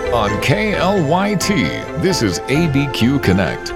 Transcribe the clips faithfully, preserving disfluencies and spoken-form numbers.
On K L Y T, this is A B Q Connect.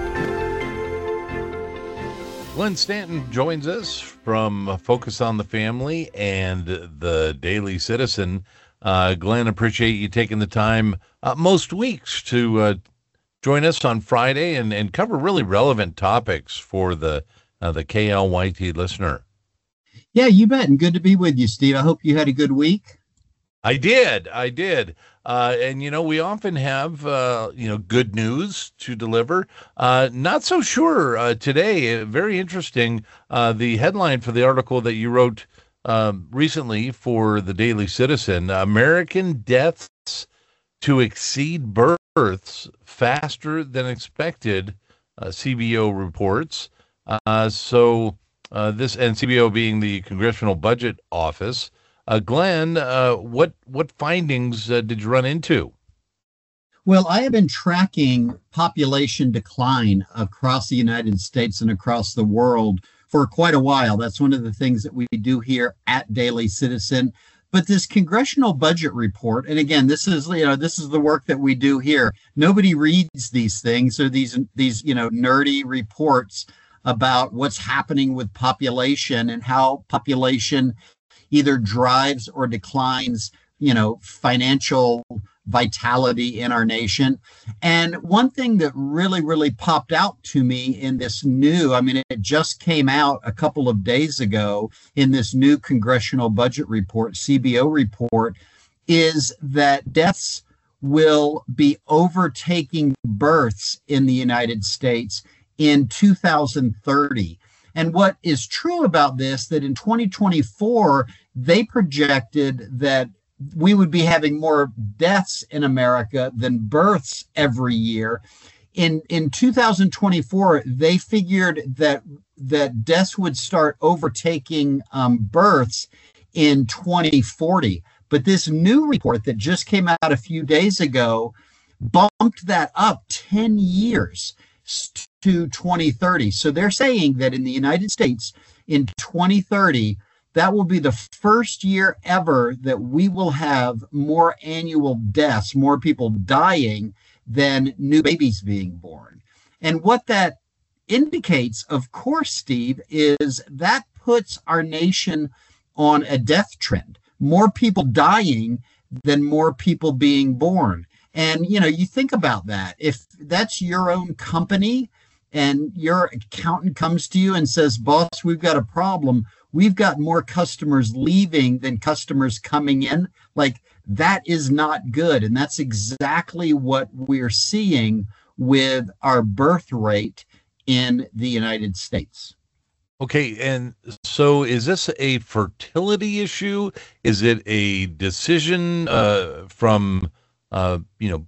Glenn Stanton joins us from Focus on the Family and the Daily Citizen. Uh, Glenn, appreciate you taking the time uh, most weeks to uh, join us on Friday and, and cover really relevant topics for the uh, the K L Y T listener. Yeah, you bet. And good to be with you, Steve. I hope you had a good week. I did. I did. Uh, and, you know, we often have, uh, you know, good news to deliver. Uh, not so sure uh, today. Uh, very interesting. Uh, the headline for the article that you wrote um, recently for the Daily Citizen, American deaths to exceed births faster than expected, uh, C B O reports. Uh, so uh, this, and C B O being the Congressional Budget Office. Uh, Glenn, uh, what what findings uh, did you run into? Well, I have been tracking population decline across the United States and across the world for quite a while. That's one of the things that we do here at Daily Citizen. But this congressional budget report, and again, this is you know this is the work that we do here. Nobody reads these things or these these you know nerdy reports about what's happening with population and how population either drives or declines, you know, financial vitality in our nation. And one thing that really, really popped out to me in this new, I mean, it just came out a couple of days ago in this new congressional budget report, C B O report, is that deaths will be overtaking births in the United States in two thousand thirty. And what is true about this, that in twenty twenty-four, they projected that we would be having more deaths in America than births every year. In in two thousand twenty-four, they figured that that deaths would start overtaking um, births in twenty forty. But this new report that just came out a few days ago bumped that up ten years to twenty thirty. So they're saying that in the United States in twenty thirty, that will be the first year ever that we will have more annual deaths, more people dying than new babies being born. And what that indicates, of course, Steve, is that puts our nation on a death trend. More people dying than more people being born. And, you know, you think about that. If that's your own company and your accountant comes to you and says, boss, we've got a problem. We've got more customers leaving than customers coming in. Like, that is not good. And that's exactly what we're seeing with our birth rate in the United States. Okay, and so is this a fertility issue? Is it a decision uh, from, uh, you know,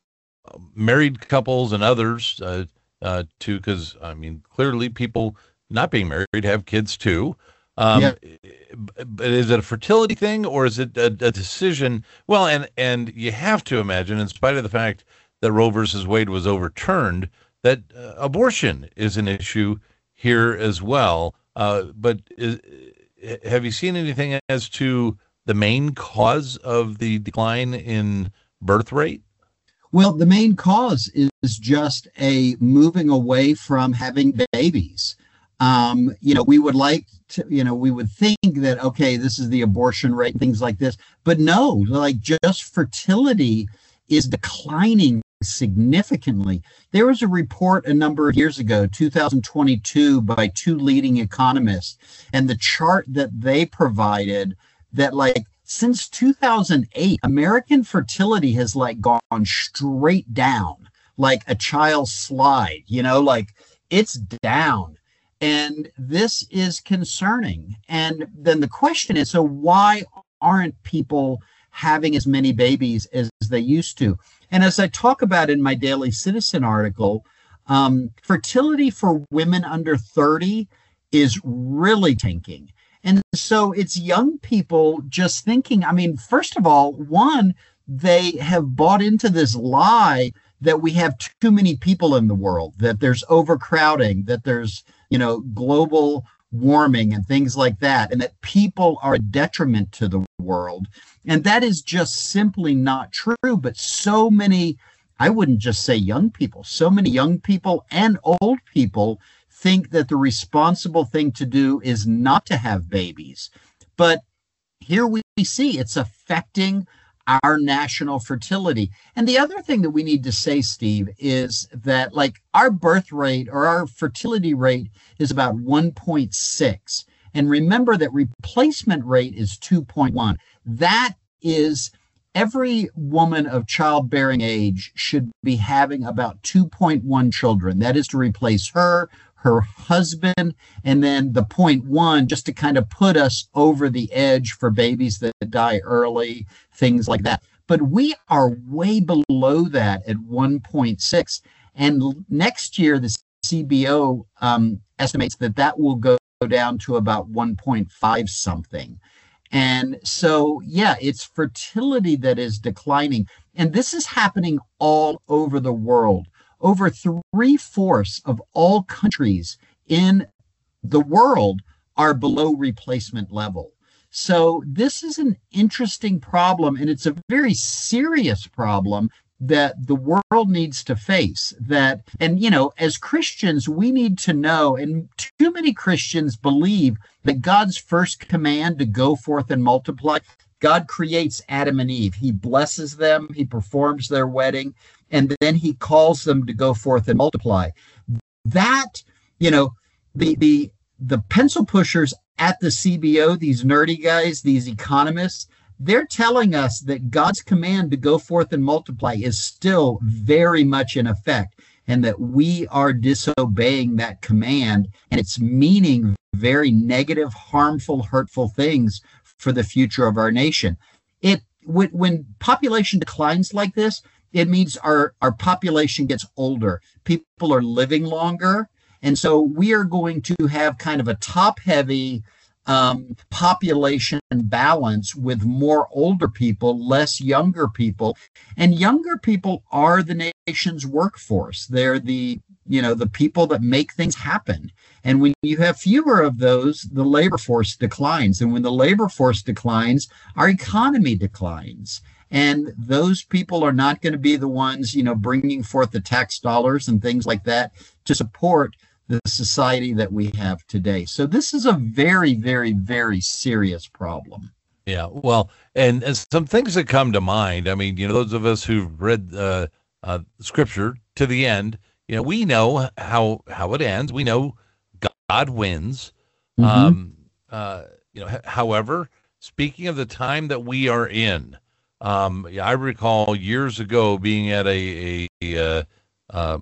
married couples and others uh, uh, to, because, I mean, clearly people not being married have kids too. Um, yeah. But is it a fertility thing or is it a, a decision? Well, and, and you have to imagine, in spite of the fact that Roe versus Wade was overturned, that uh, abortion is an issue here as well. Uh, but is, have you seen anything as to the main cause of the decline in birth rate? Well, the main cause is just a moving away from having babies. Um, you know, we would like to, you know, we would think that, okay, this is the abortion rate, things like this. But no, like just fertility is declining significantly. There was a report a number of years ago, two thousand twenty-two, by two leading economists, and the chart that they provided that like since two thousand eight, American fertility has like gone straight down, like a child's slide, you know, like it's down. And this is concerning. And then the question is, so why aren't people having as many babies as they used to? And as I talk about in my Daily Citizen article, um, fertility for women under thirty is really tanking. And so it's young people just thinking, I mean, first of all, one, they have bought into this lie that we have too many people in the world, that there's overcrowding, that there's, you know, global warming and things like that, and that people are a detriment to the world. And that is just simply not true. But so many, I wouldn't just say young people, so many young people and old people think that the responsible thing to do is not to have babies. But here we see it's affecting our national fertility. And the other thing that we need to say, Steve, is that like our birth rate or our fertility rate is about one point six. And remember that replacement rate is two point one. That is, every woman of childbearing age should be having about two point one children. That is to replace her, her husband, and then the zero point one just to kind of put us over the edge for babies that die early, things like that. But we are way below that at one point six. And next year, the C B O um, estimates that that will go down to about one point five something. And so, yeah, it's fertility that is declining. And this is happening all over the world. Over three-fourths of all countries in the world are below replacement level. So this is an interesting problem, and it's a very serious problem that the world needs to face. That, and you know, as Christians, we need to know, and too many Christians believe that God's first command to go forth and multiply, God creates Adam and Eve. He blesses them, he performs their wedding, and then he calls them to go forth and multiply. That, you know, the the the pencil pushers at the C B O, these nerdy guys, these economists, they're telling us that God's command to go forth and multiply is still very much in effect, and that we are disobeying that command, and it's meaning very negative, harmful, hurtful things for the future of our nation. It when, when population declines like this, it means our, our population gets older. People are living longer. And so we are going to have kind of a top-heavy um, population balance with more older people, less younger people. And younger people are the nation's workforce. They're the, you know, the people that make things happen. And when you have fewer of those, the labor force declines. And when the labor force declines, our economy declines. And those people are not going to be the ones, you know, bringing forth the tax dollars and things like that to support the society that we have today. So this is a very, very, very serious problem. Yeah, well, and, and some things that come to mind. I mean, you know, those of us who've read uh, uh, Scripture to the end, you know, we know how how it ends. We know God wins. Mm-hmm. Um, uh, you know, h- however, speaking of the time that we are in, um, I recall years ago being at a a, a, a,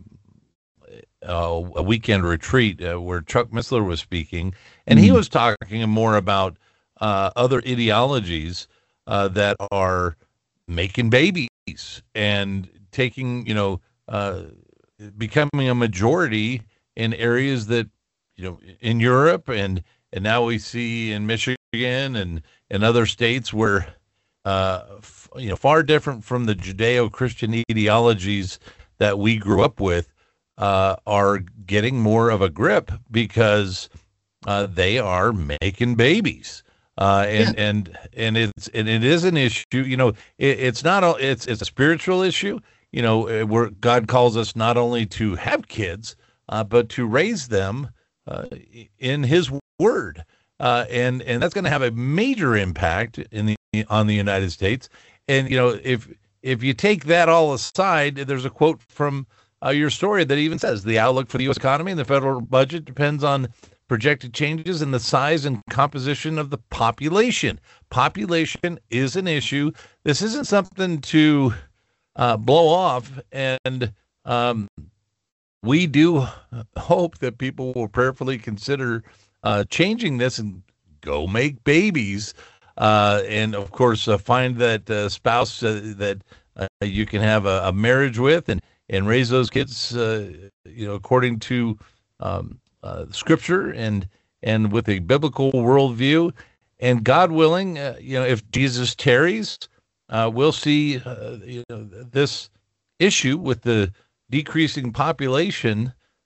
a weekend retreat uh, where Chuck Missler was speaking, and mm-hmm. he was talking more about uh, other ideologies uh, that are making babies and taking, you know, uh, becoming a majority in areas that, you know, in Europe, and and now we see in Michigan and and other states where uh f- you know, far different from the Judeo-Christian ideologies that we grew up with, uh are getting more of a grip because uh they are making babies, uh and yeah. and and it's and it is an issue. You know, it, it's not a, it's it's a spiritual issue, you know, where God calls us not only to have kids uh but to raise them uh in his word, uh and and that's going to have a major impact in the on the United States. And you know, if if you take that all aside, there's a quote from uh, your story that even says the outlook for the U S economy and the federal budget depends on projected changes in the size and composition of the population. Population is an issue. This isn't something to uh, blow off, and um, we do hope that people will prayerfully consider uh, changing this and go make babies. Uh, and of course, uh, find that uh, spouse uh, that uh, you can have a, a marriage with, and, and raise those kids, uh, you know, according to um, uh, Scripture and and with a biblical worldview. And God willing, uh, you know, if Jesus tarries, uh, we'll see uh, you know, this issue with the decreasing population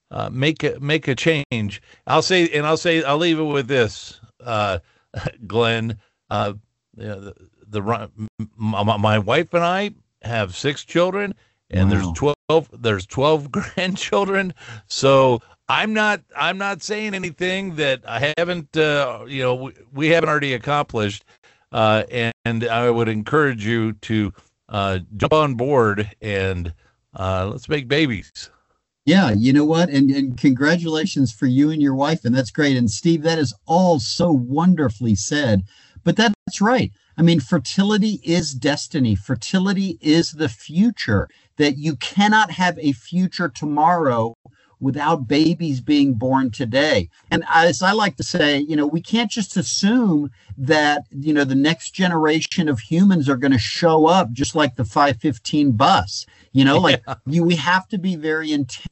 uh, make a make a change. I'll say, and I'll say, I'll leave it with this, uh, Glenn. Uh, you know, the, the my, my wife and I have six children, and wow. there's twelve. There's twelve grandchildren. So I'm not I'm not saying anything that I haven't uh, you know we, we haven't already accomplished. Uh, and, and I would encourage you to uh, jump on board and uh, let's make babies. Yeah, you know what? And, and congratulations for you and your wife. And that's great. And Steve, that is all so wonderfully said. But that's right. I mean, fertility is destiny. Fertility is the future, that you cannot have a future tomorrow without babies being born today. And as I like to say, you know, we can't just assume that, you know, the next generation of humans are going to show up just like the five fifteen bus, you know, like yeah. you, we have to be very intense.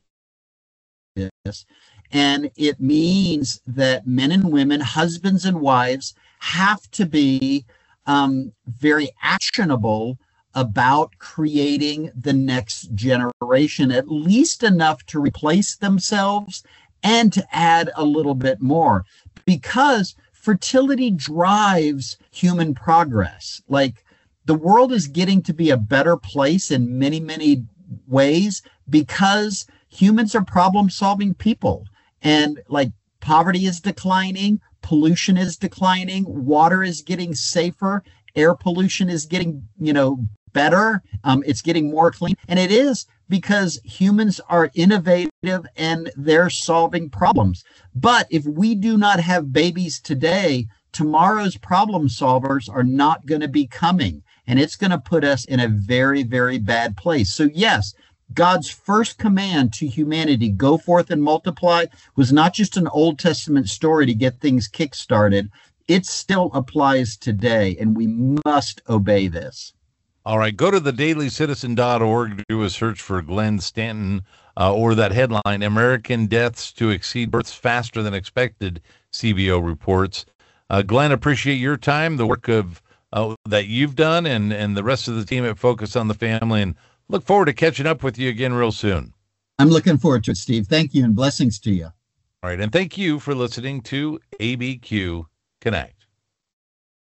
And it means that men and women, husbands and wives, have to be um, very actionable about creating the next generation, at least enough to replace themselves and to add a little bit more, because fertility drives human progress. Like, the world is getting to be a better place in many, many ways because humans are problem-solving people. And like, poverty is declining, pollution is declining, water is getting safer, air pollution is getting, you know, better. Um, it's getting more clean. And it is because humans are innovative and they're solving problems. But if we do not have babies today, tomorrow's problem solvers are not going to be coming. And it's going to put us in a very, very bad place. So yes, God's first command to humanity, go forth and multiply, was not just an Old Testament story to get things kickstarted. It still applies today, and we must obey this. All right, go to the daily citizen dot org, do a search for Glenn Stanton, uh, or that headline, American Deaths to Exceed Births Faster Than Expected, C B O reports. Uh, Glenn, appreciate your time, the work of uh, that you've done, and, and the rest of the team at Focus on the Family, and look forward to catching up with you again real soon. I'm looking forward to it, Steve. Thank you, and blessings to you. All right, and thank you for listening to A B Q Connect.